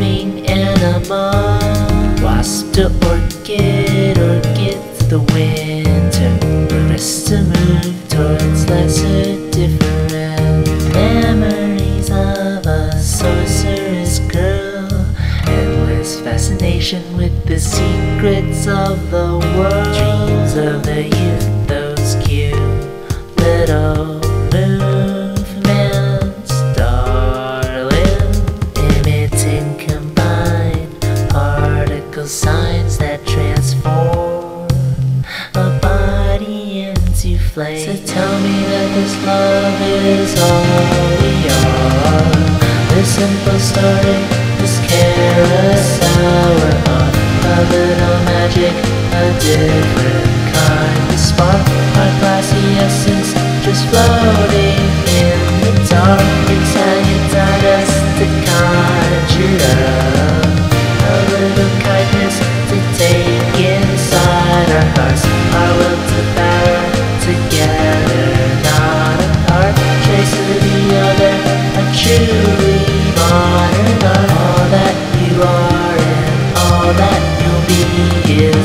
blooming animal. Wasp to orchid, orchid to the winter. Progress to move towards lesser different. Memories of a sorceress girl. Endless fascination with the secrets of the world. Dreams of the youth, those cute little movements, darling. Emitting combined particle signs that transform a body into flame. So tell me that this love is all we are. This simple story, this carousel we're on. A little magic, a different kind of spark. Our classy essence just floating in the dark. It's how you taught us to conjure up a little kindness to take inside our hearts. Our will to power together, not apart. Trace of the other, a truly modern art. All that you are and all that you'll be is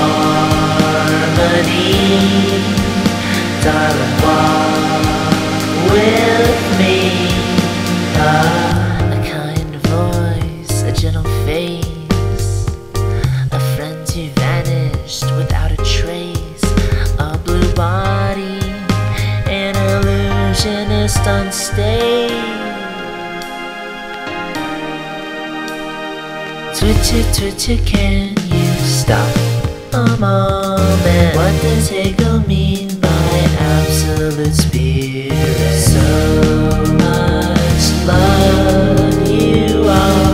harmony. Darling, walk with me. A kind voice, a gentle face, a friend who vanished without a trace. A blue body, an illusionist on stage. Twitcher, twitcher, can you stop a moment? What does Hegel mean by absolute spirit? So much love you are.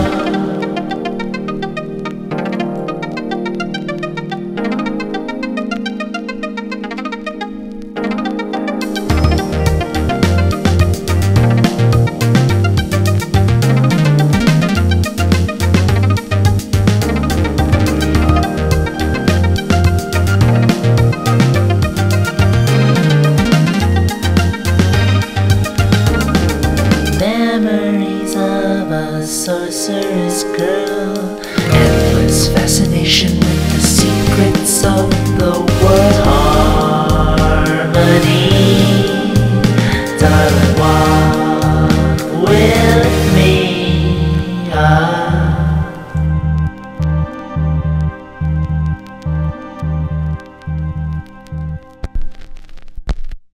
Memories of a sorceress girl. Endless fascination with the secrets of the world.